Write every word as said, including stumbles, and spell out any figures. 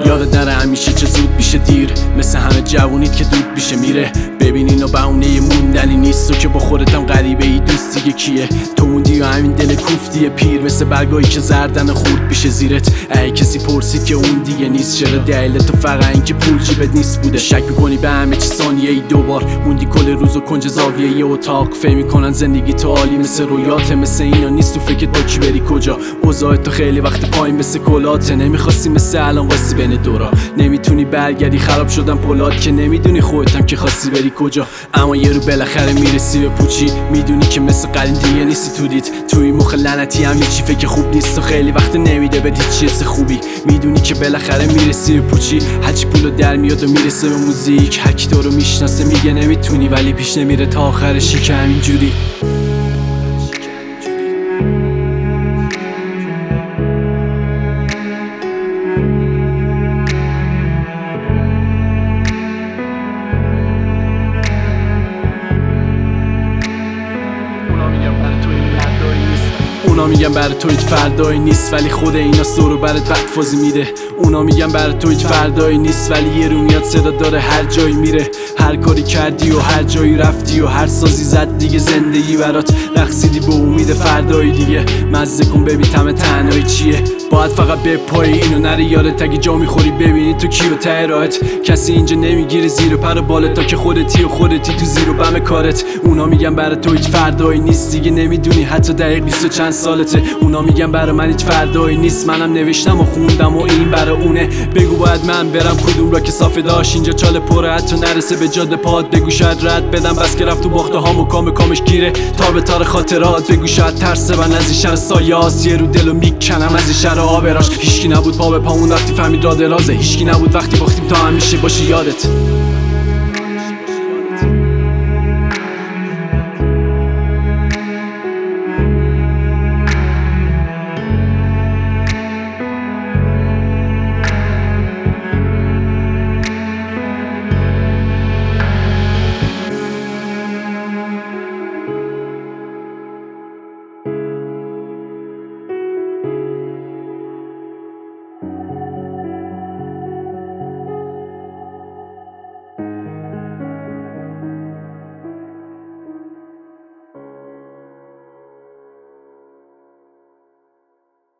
یادت نره همیشه چه زود میشه دیر، مثل همه جوونیت که دود میشه میره. ببین اینا بهونه موندنی نیست، و که با خودتم غریبه ای دوست دیگه کیه. تو موندی و همین دل کوفتی پیر، مثل برگایی که زردن خورد میشه زیرت. ای کسی پرسید که اون دیگه نیست، چرا دلیل تو فقط این که پول جیبت نیست بوده؟ شک میکنی به همه چی ثانیه ای دوبار، موندی کل روز و کنج زاویه ی اتاق. فهم میکنن زندگی تو عالی مثل رویاته، مثل اینا نیست تو فکرت با کی بری کجا. اوضاع تو خیلی وقت پایین مثل کلاته، نمیخواستی مثل الان واسی بین دورا. نمیتونی برگردی، خراب شدن پولاد که نمیدونی خودتم که خواستی بری کجا. اما یه رو بالاخره میرسی به پوچی، میدونی که مثل قدیم دیگه نیستی تو دیت. توی مخ لعنتی هم چی فکر خوب نیست و خیلی وقت نمیده بدی چی حس خوبی. میدونی که بالاخره میرسی به پوچی، هرچی پولو در میاد و میرسه به موزیک. هر کی تو رو میشناسه میگه نمیتونی، ولی پیش نمیره تا آخرشی که همینجوری. اونا میگن برای تو هیچ فردایی نیست، ولی خود اینا سرو برات بدفازی میده. اونا میگن برای تو هیچ فردایی نیست، ولی یه رو میاد صدا داره هر جایی میره. هر کاری کردی و هر جایی رفتی و هر سازی زد دیگه زندگی برات. رقصیدی به امید فردایی دیگه، مزه کن ببین طعم تنهایی چیه. باید فقط بپایی اینو نری یادت، اگه جا میخوری ببینی تو کیو ته راهت. کسی اینجا نمیگیره زیر پر بالت تا که خودتی و خودتی تو زیر و بم کارت. اونا میگن برای تو هیچ فردایی نیست، دیگه نمیدونی حتی دقیق بیست و چند سالته. اونا میگن برای من هیچ فردایی نیست، منم نوشتم و خوندم و این برای اونه. بگو باید من برم کدوم را که صافه داشت، اینجا چاله پره حتی نرسه به جاده پاد. بگو شاید رد بدم بس که رفت تو باخته ها مکام کامش گیره تا به تار خاطرات. بگو شاید ترسه من از این شهر سایاس، یه رو دلو میکنم از این شهر آبراش. هیچکی نبود پا به پامون وقتی فهمید را درازه، هیچکی نبود وقتی باختیم تا همیشه باشه یادت.